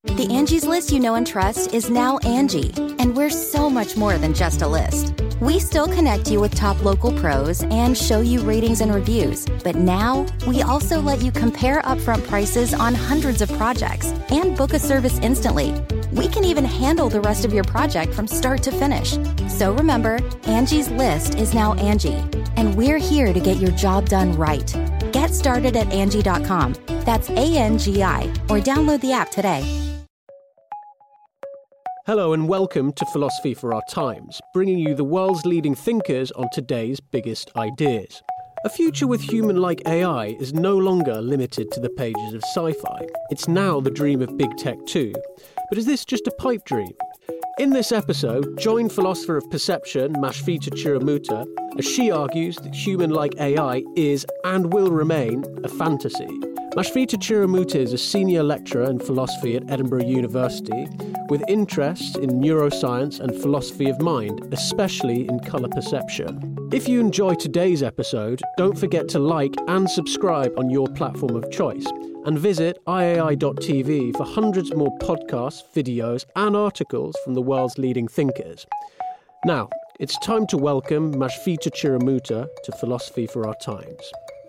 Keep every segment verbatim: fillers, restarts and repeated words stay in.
The Angie's List you know and trust is now Angie, and we're so much more than just a list. We still connect you with top local pros and show you ratings and reviews, but now we also let you compare upfront prices on hundreds of projects and book a service instantly. We can even handle the rest of your project from start to finish. So remember, Angie's List is now Angie, and we're here to get your job done right. Get started at Angie dot com. That's A N G I, or download the app today. Hello and welcome to Philosophy for Our Times, bringing you the world's leading thinkers on today's biggest ideas. A future with human-like A I is no longer limited to the pages of sci-fi. It's now the dream of big tech too. But is this just a pipe dream? In this episode, join philosopher of perception Mashfita Chiramuta as she argues that human-like A I is and will remain a fantasy. Mashfita Chiramuta is a senior lecturer in philosophy at Edinburgh University with interests in neuroscience and philosophy of mind, especially in colour perception. If you enjoy today's episode, don't forget to like and subscribe on your platform of choice, and visit I A I dot T V for hundreds more podcasts, videos and articles from the world's leading thinkers. Now, it's time to welcome Mashfita Chiramuta to Philosophy for Our Times.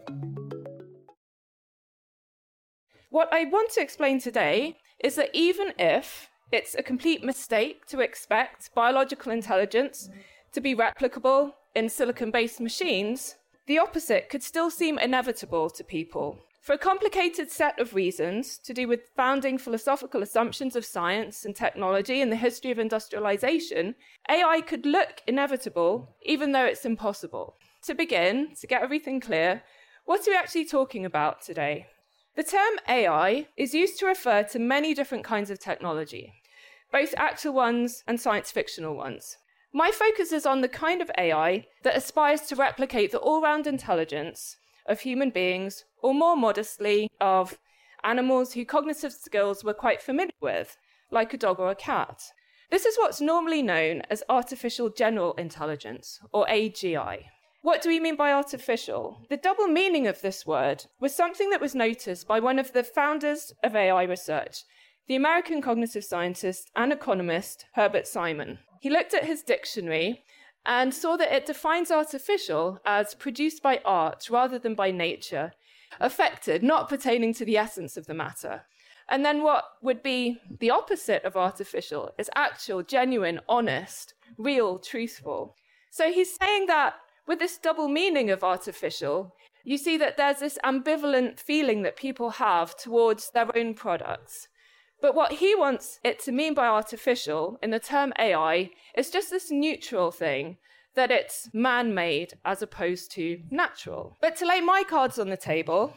What I want to explain today is that even if it's a complete mistake to expect biological intelligence to be replicable in silicon-based machines, the opposite could still seem inevitable to people. For a complicated set of reasons to do with founding philosophical assumptions of science and technology in the history of industrialization, A I could look inevitable even though it's impossible. To begin, to get everything clear, what are we actually talking about today? The term A I is used to refer to many different kinds of technology, both actual ones and science fictional ones. My focus is on the kind of A I that aspires to replicate the all-round intelligence of human beings, or more modestly, of animals whose cognitive skills we're quite familiar with, like a dog or a cat. This is what's normally known as artificial general intelligence, or A G I. What do we mean by artificial? The double meaning of this word was something that was noticed by one of the founders of A I research, the American cognitive scientist and economist Herbert Simon. He looked at his dictionary and saw that it defines artificial as produced by art rather than by nature, affected, not pertaining to the essence of the matter. And then what would be the opposite of artificial is actual, genuine, honest, real, truthful. So he's saying that with this double meaning of artificial, you see that there's this ambivalent feeling that people have towards their own products. But what he wants it to mean by artificial in the term A I is just this neutral thing, that it's man-made as opposed to natural. But to lay my cards on the table,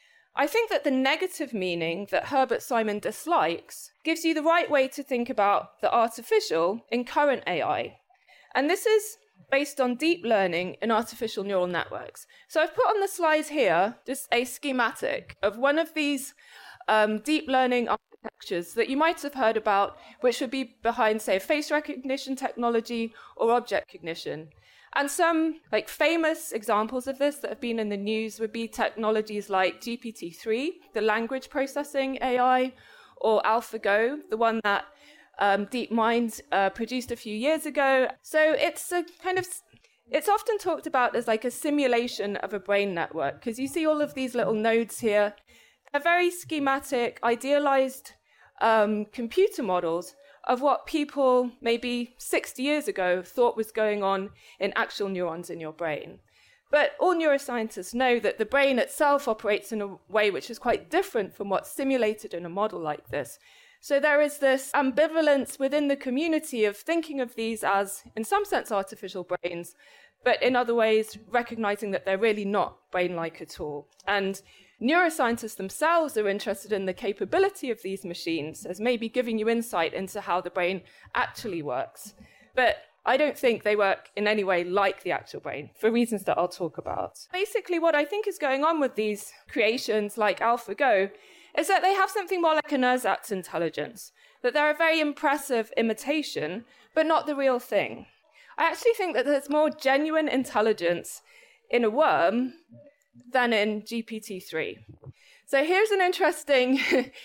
I think that the negative meaning that Herbert Simon dislikes gives you the right way to think about the artificial in current A I. And this is based on deep learning in artificial neural networks. So I've put on the slides here just a schematic of one of these um, deep learning architectures that you might have heard about, which would be behind, say, face recognition technology or object cognition. And some like famous examples of this that have been in the news would be technologies like G P T three, the language processing A I, or AlphaGo, the one that Um, DeepMind uh, produced a few years ago. So it's a kind of, it's often talked about as like a simulation of a brain network, because you see all of these little nodes here. They're very schematic, idealized um, computer models of what people maybe sixty years ago thought was going on in actual neurons in your brain. But all neuroscientists know that the brain itself operates in a way which is quite different from what's simulated in a model like this. So there is this ambivalence within the community of thinking of these as, in some sense, artificial brains, but in other ways, recognizing that they're really not brain-like at all. And neuroscientists themselves are interested in the capability of these machines as maybe giving you insight into how the brain actually works. But I don't think they work in any way like the actual brain, for reasons that I'll talk about. Basically, what I think is going on with these creations like AlphaGo is that they have something more like an ersatz intelligence, that they're a very impressive imitation, but not the real thing. I actually think that there's more genuine intelligence in a worm than in G P T three. So here's an interesting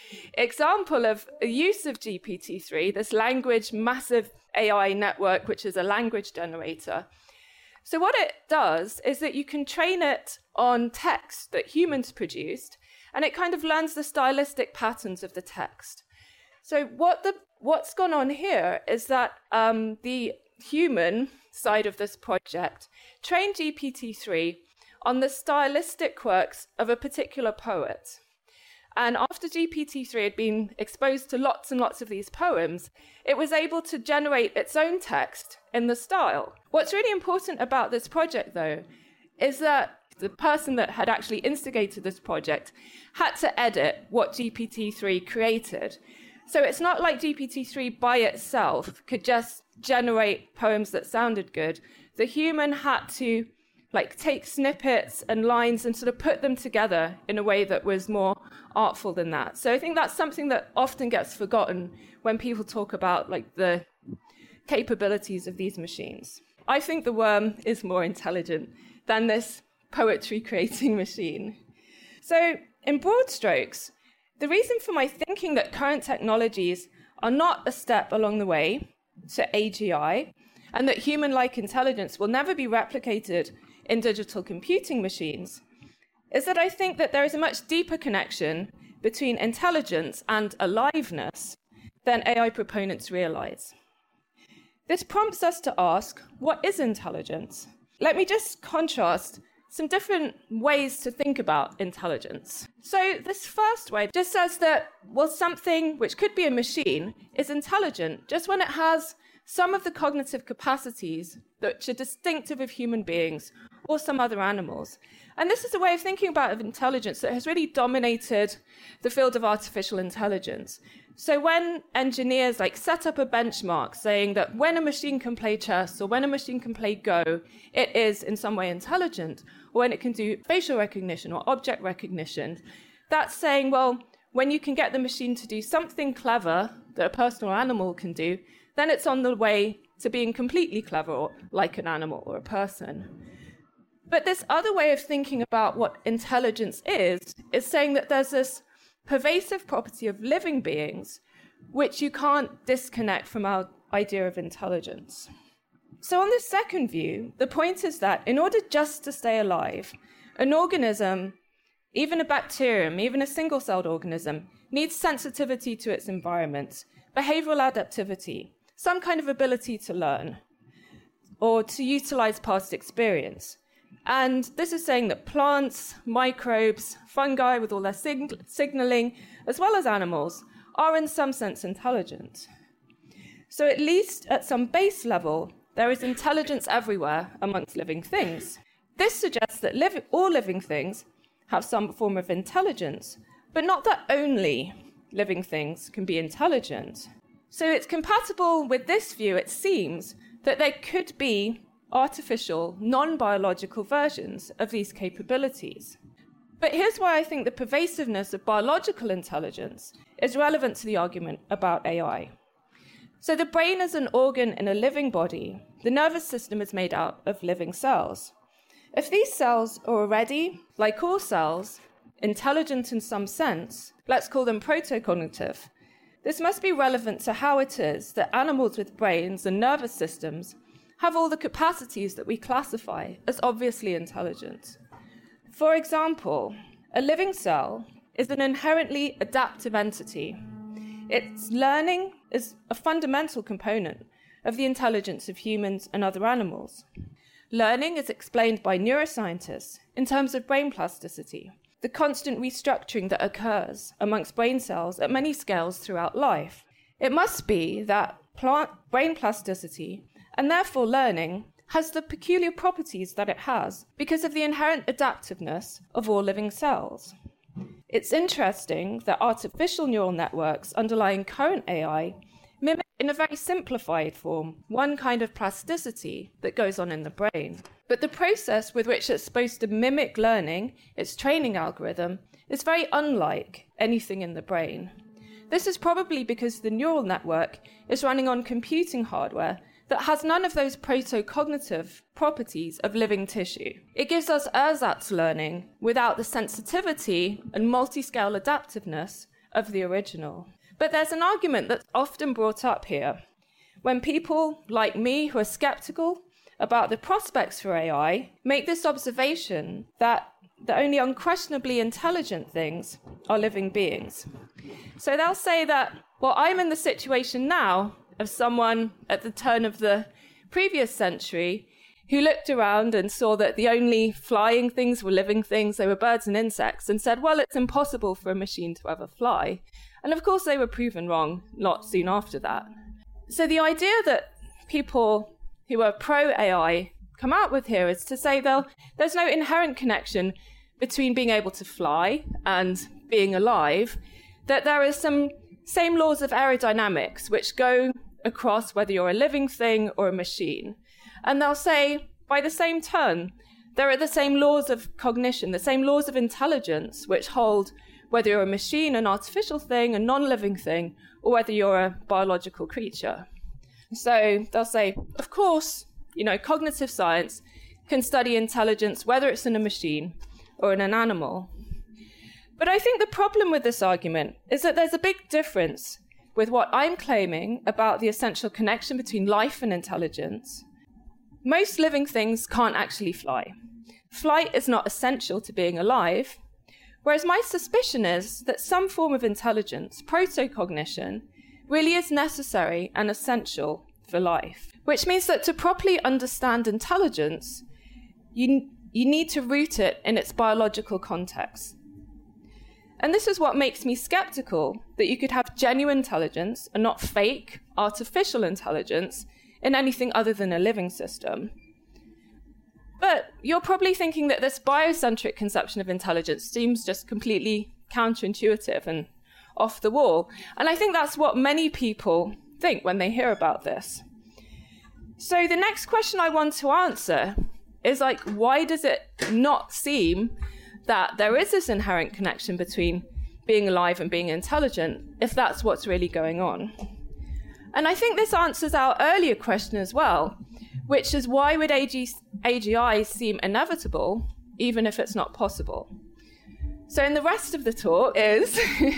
example of a use of G P T three, this language massive A I network, which is a language generator. So what it does is that you can train it on text that humans produced, and it kind of learns the stylistic patterns of the text. So what the what's gone on here is that um, the human side of this project trained G P T three on the stylistic quirks of a particular poet. And after G P T three had been exposed to lots and lots of these poems, it was able to generate its own text in the style. What's really important about this project, though, is that the person that had actually instigated this project had to edit what G P T three created. So it's not like G P T three by itself could just generate poems that sounded good. The human had to like take snippets and lines and sort of put them together in a way that was more artful than that. So I think that's something that often gets forgotten when people talk about like the capabilities of these machines. I think the worm is more intelligent than this poetry creating machine. So in broad strokes, the reason for my thinking that current technologies are not a step along the way to A G I and that human-like intelligence will never be replicated in digital computing machines is that I think that there is a much deeper connection between intelligence and aliveness than A I proponents realize. This prompts us to ask, what is intelligence? Let me just contrast some different ways to think about intelligence. So this first way just says that, well, something which could be a machine is intelligent just when it has some of the cognitive capacities that are distinctive of human beings or some other animals. And this is a way of thinking about intelligence that has really dominated the field of artificial intelligence. So when engineers like set up a benchmark saying that when a machine can play chess or when a machine can play Go, it is in some way intelligent, or when it can do facial recognition or object recognition, that's saying, well, when you can get the machine to do something clever that a person or animal can do, then it's on the way to being completely clever or like an animal or a person. But this other way of thinking about what intelligence is, is saying that there's this pervasive property of living beings which you can't disconnect from our idea of intelligence. So on this second view, the point is that in order just to stay alive, an organism, even a bacterium, even a single-celled organism, needs sensitivity to its environment, behavioral adaptivity, some kind of ability to learn or to utilize past experience. And this is saying that plants, microbes, fungi with all their sig- signaling, as well as animals, are in some sense intelligent. So at least at some base level, there is intelligence everywhere amongst living things. This suggests that liv- all living things have some form of intelligence, but not that only living things can be intelligent. So it's compatible with this view, it seems, that there could be artificial, non-biological versions of these capabilities. But here's why I think the pervasiveness of biological intelligence is relevant to the argument about A I. So the brain is an organ in a living body. The nervous system is made out of living cells. If these cells are already, like all cells, intelligent in some sense, let's call them protocognitive, this must be relevant to how it is that animals with brains and nervous systems have all the capacities that we classify as obviously intelligent. For example, a living cell is an inherently adaptive entity. Its learning is a fundamental component of the intelligence of humans and other animals. Learning is explained by neuroscientists in terms of brain plasticity, the constant restructuring that occurs amongst brain cells at many scales throughout life. It must be that plant brain plasticity, and therefore learning, has the peculiar properties that it has because of the inherent adaptiveness of all living cells. It's interesting that artificial neural networks underlying current A I mimic in a very simplified form one kind of plasticity that goes on in the brain. But the process with which it's supposed to mimic learning, its training algorithm, is very unlike anything in the brain. This is probably because the neural network is running on computing hardware that has none of those proto-cognitive properties of living tissue. It gives us ersatz learning without the sensitivity and multi-scale adaptiveness of the original. But there's an argument that's often brought up here. When people like me who are skeptical about the prospects for A I make this observation that the only unquestionably intelligent things are living beings. So they'll say that, well, I'm in the situation now of someone at the turn of the previous century who looked around and saw that the only flying things were living things, they were birds and insects, and said, well, it's impossible for a machine to ever fly. And of course they were proven wrong not soon after that. So the idea that people who are pro-A I come out with here is to say that there's no inherent connection between being able to fly and being alive, that there are some same laws of aerodynamics which go across whether you're a living thing or a machine. And they'll say, by the same turn, there are the same laws of cognition, the same laws of intelligence which hold whether you're a machine, an artificial thing, a non-living thing, or whether you're a biological creature. So they'll say, of course, you know, cognitive science can study intelligence, whether it's in a machine or in an animal. But I think the problem with this argument is that there's a big difference with what I'm claiming about the essential connection between life and intelligence. Most living things can't actually fly. Flight is not essential to being alive, whereas my suspicion is that some form of intelligence, proto-cognition, really is necessary and essential for life. Which means that to properly understand intelligence, you, you need to root it in its biological context. And this is what makes me skeptical that you could have genuine intelligence and not fake, artificial intelligence in anything other than a living system. But you're probably thinking that this biocentric conception of intelligence seems just completely counterintuitive and off the wall. And I think that's what many people think when they hear about this. So the next question I want to answer is like, why does it not seem that there is this inherent connection between being alive and being intelligent, if that's what's really going on? And I think this answers our earlier question as well, which is why would A G I seem inevitable, even if it's not possible? So in the rest of the talk is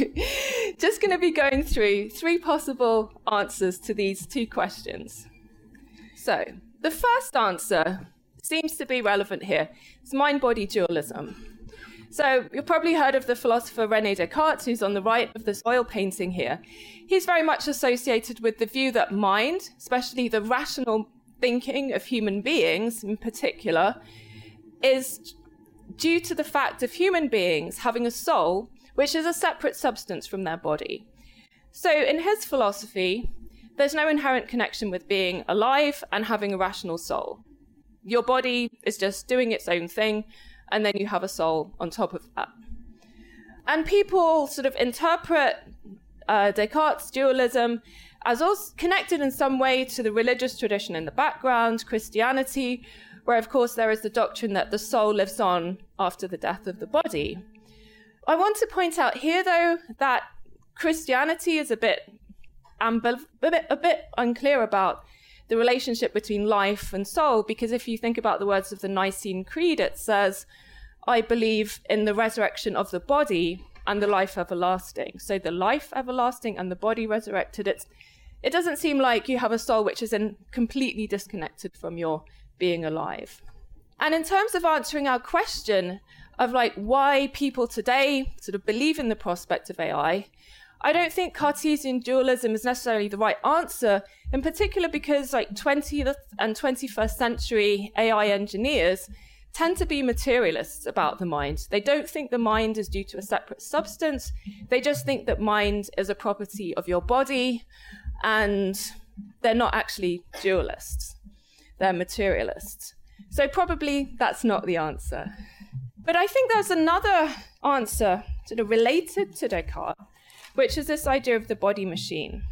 just going to be going through three possible answers to these two questions. So the first answer seems to be relevant here. It's mind-body dualism. So you've probably heard of the philosopher René Descartes, who's on the right of this oil painting here. He's very much associated with the view that mind, especially the rational thinking of human beings in particular, is due to the fact of human beings having a soul, which is a separate substance from their body. So in his philosophy, there's no inherent connection with being alive and having a rational soul. Your body is just doing its own thing, and then you have a soul on top of that. And people sort of interpret uh, Descartes' dualism as also connected in some way to the religious tradition in the background, Christianity, where of course there is the doctrine that the soul lives on after the death of the body. I want to point out here, though, that Christianity is a bit, ambiv- a bit, a bit unclear about the relationship between life and soul, because if you think about the words of the Nicene Creed, it says, I believe in the resurrection of the body and the life everlasting. So the life everlasting and the body resurrected, it's, it doesn't seem like you have a soul which is in completely disconnected from your being alive. And in terms of answering our question of like why people today sort of believe in the prospect of A I, I don't think Cartesian dualism is necessarily the right answer, in particular because like twentieth and twenty-first century A I engineers tend to be materialists about the mind. They don't think the mind is due to a separate substance. They just think that mind is a property of your body, and they're not actually dualists. They're materialists. So probably that's not the answer. But I think there's another answer sort of related to Descartes, which is this idea of the body machine.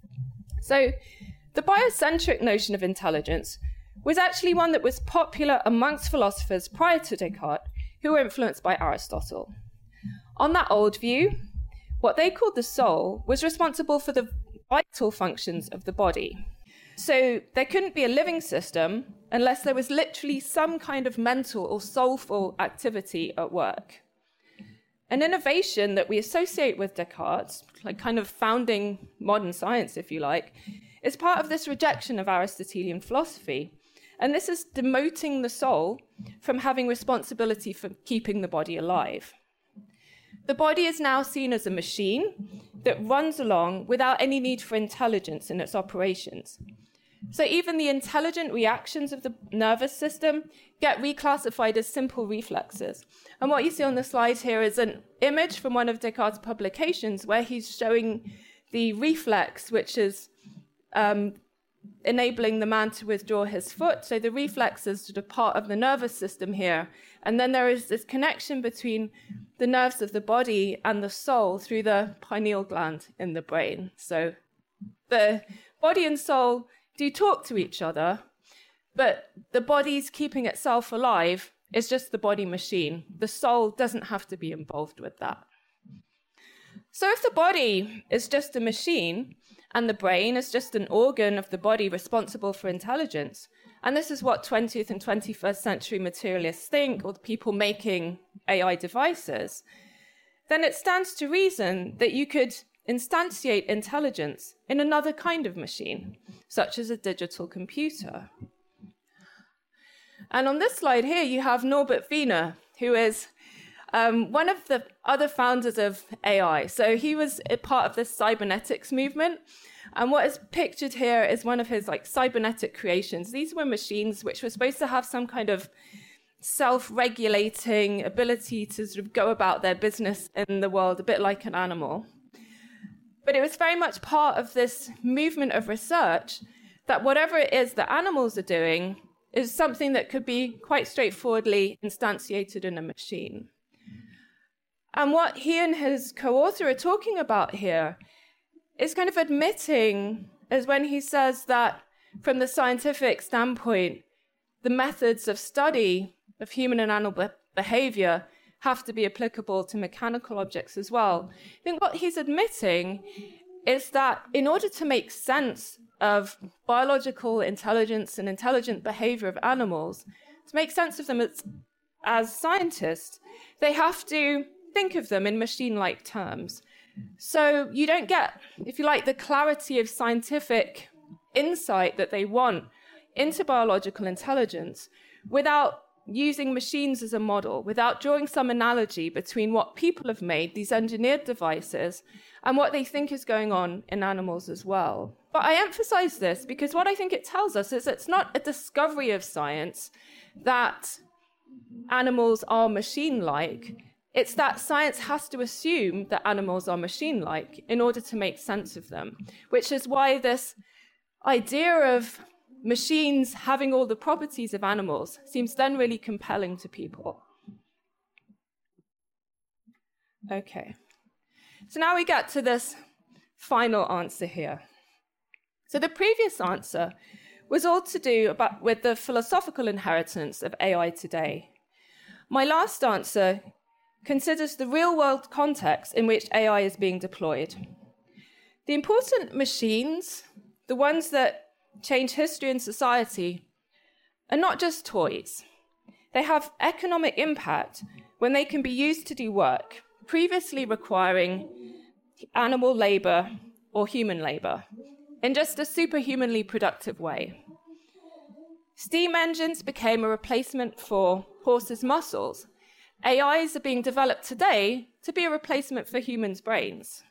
So the biocentric notion of intelligence was actually one that was popular amongst philosophers prior to Descartes, who were influenced by Aristotle. On that old view, what they called the soul was responsible for the vital functions of the body. So there couldn't be a living system unless there was literally some kind of mental or soulful activity at work. An innovation that we associate with Descartes, like kind of founding modern science, if you like, is part of this rejection of Aristotelian philosophy. And this is demoting the soul from having responsibility for keeping the body alive. The body is now seen as a machine that runs along without any need for intelligence in its operations. So even the intelligent reactions of the nervous system get reclassified as simple reflexes. And what you see on the slide here is an image from one of Descartes' publications where he's showing the reflex, which is um, enabling the man to withdraw his foot. So the reflex is sort of part of the nervous system here. And then there is this connection between the nerves of the body and the soul through the pineal gland in the brain. So the body and soul do talk to each other, but the body's keeping itself alive is just the body machine. The soul doesn't have to be involved with that. So if the body is just a machine and the brain is just an organ of the body responsible for intelligence, and this is what twentieth and twenty-first century materialists think, or the people making A I devices, then it stands to reason that you could instantiate intelligence in another kind of machine, such as a digital computer. And on this slide here, you have Norbert Wiener, who is um, one of the other founders of A I. So he was a part of the cybernetics movement. And what is pictured here is one of his like cybernetic creations. These were machines which were supposed to have some kind of self-regulating ability to sort of go about their business in the world, a bit like an animal. But it was very much part of this movement of research that whatever it is that animals are doing is something that could be quite straightforwardly instantiated in a machine. And what he and his co-author are talking about here is kind of admitting, as when he says that from the scientific standpoint, the methods of study of human and animal be- behavior have to be applicable to mechanical objects as well. I think what he's admitting is that in order to make sense of biological intelligence and intelligent behavior of animals, to make sense of them as, as scientists, they have to think of them in machine-like terms. So you don't get, if you like, the clarity of scientific insight that they want into biological intelligence without using machines as a model, without drawing some analogy between what people have made, these engineered devices, and what they think is going on in animals as well. But I emphasize this because what I think it tells us is it's not a discovery of science that animals are machine-like. It's that science has to assume that animals are machine-like in order to make sense of them, which is why this idea of machines having all the properties of animals seems then really compelling to people. Okay, so now we get to this final answer here. So the previous answer was all to do about, with the philosophical inheritance of A I today. My last answer considers the real-world context in which A I is being deployed. The important machines, the ones that change history and society, are not just toys. They have economic impact when they can be used to do work previously requiring animal labor or human labor in just a superhumanly productive way. Steam engines became a replacement for horses' muscles. A Is are being developed today to be a replacement for humans' brains.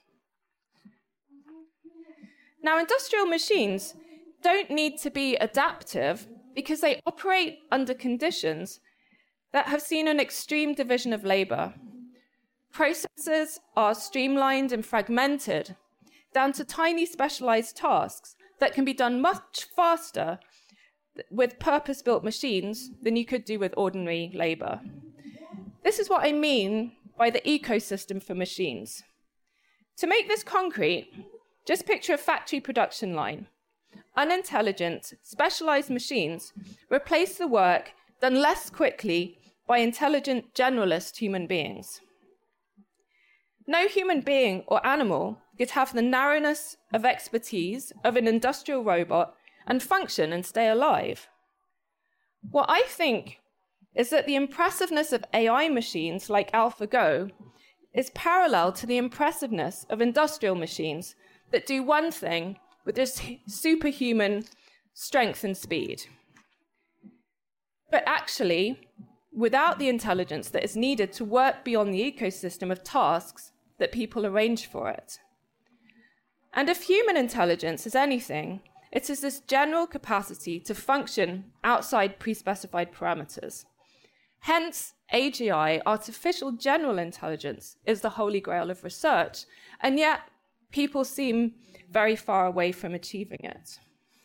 Now, industrial machines don't need to be adaptive because they operate under conditions that have seen an extreme division of labor. Processes are streamlined and fragmented down to tiny specialized tasks that can be done much faster with purpose-built machines than you could do with ordinary labor. This is what I mean by the ecosystem for machines. To make this concrete, just picture a factory production line. Unintelligent, specialized machines replace the work done less quickly by intelligent, generalist human beings. No human being or animal could have the narrowness of expertise of an industrial robot and function and stay alive. What I think is that the impressiveness of A I machines like AlphaGo is parallel to the impressiveness of industrial machines that do one thing with this superhuman strength and speed. But actually, without the intelligence that is needed to work beyond the ecosystem of tasks that people arrange for it. And if human intelligence is anything, it is this general capacity to function outside pre-specified parameters. Hence, A G I, artificial general intelligence, is the holy grail of research, and yet people seem very far away from achieving it.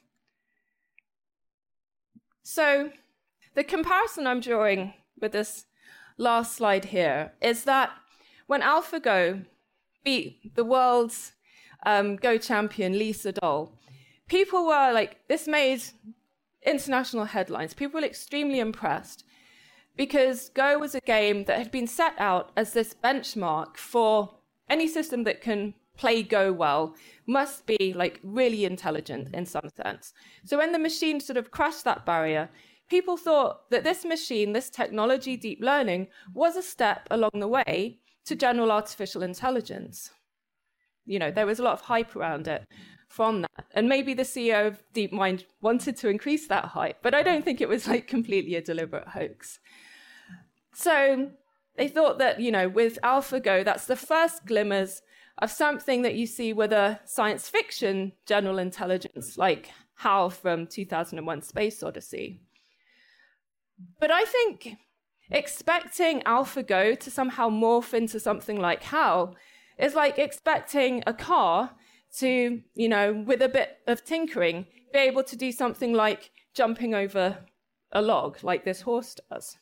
So, the comparison I'm drawing with this last slide here is that when AlphaGo beat the world's um, Go champion, Lee Sedol, people were like, this made international headlines. People were extremely impressed because Go was a game that had been set out as this benchmark for any system that can play Go well must be like really intelligent in some sense. So when the machine sort of crashed that barrier, people thought that this machine, this technology, deep learning, was a step along the way to general artificial intelligence. You know, there was a lot of hype around it from that. And maybe the C E O of DeepMind wanted to increase that hype, but I don't think it was like completely a deliberate hoax. So they thought that, you know, with AlphaGo, that's the first glimmers of something that you see with a science fiction general intelligence, like HAL from two thousand one Space Odyssey. But I think expecting AlphaGo to somehow morph into something like HAL is like expecting a car to, you know, with a bit of tinkering, be able to do something like jumping over a log, like this horse does.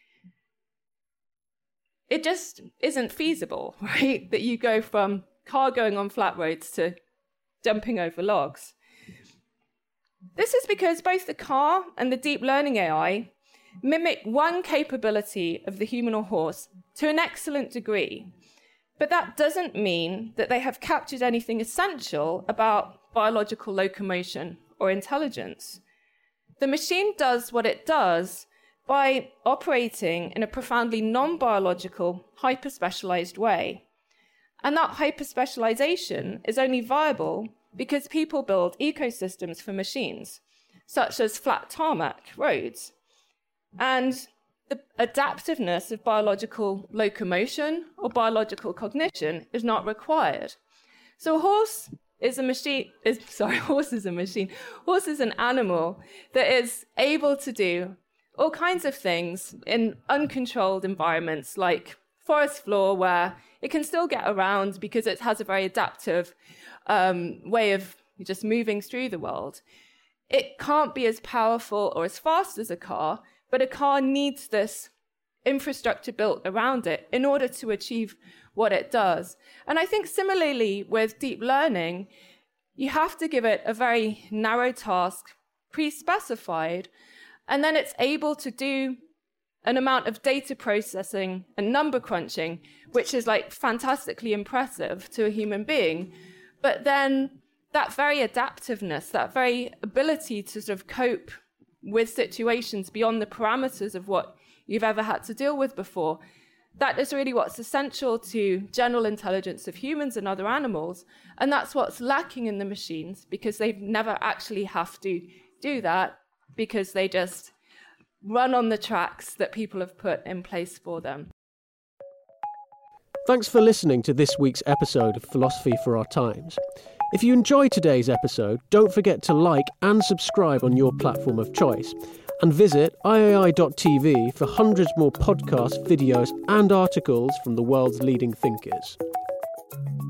It just isn't feasible, right? That you go from car going on flat roads to jumping over logs. This is because both the car and the deep learning A I mimic one capability of the human or horse to an excellent degree. But that doesn't mean that they have captured anything essential about biological locomotion or intelligence. The machine does what it does by operating in a profoundly non-biological, hyper-specialized way. And that hyper-specialization is only viable because people build ecosystems for machines, such as flat tarmac roads. And the adaptiveness of biological locomotion or biological cognition is not required. So a horse is a machine, is, sorry, horse is a machine. Horse is an animal that is able to do all kinds of things in uncontrolled environments like forest floor, where it can still get around because it has a very adaptive um, way of just moving through the world. It can't be as powerful or as fast as a car, but a car needs this infrastructure built around it in order to achieve what it does. And I think similarly with deep learning, you have to give it a very narrow task, pre-specified, and then it's able to do an amount of data processing and number crunching, which is like fantastically impressive to a human being. But then that very adaptiveness, that very ability to sort of cope with situations beyond the parameters of what you've ever had to deal with before, that is really what's essential to general intelligence of humans and other animals. And that's what's lacking in the machines, because they never actually have to do that, because they just run on the tracks that people have put in place for them. Thanks for listening to this week's episode of Philosophy for Our Times. If you enjoyed today's episode, don't forget to like and subscribe on your platform of choice, and visit I A I dot T V for hundreds more podcasts, videos and articles from the world's leading thinkers.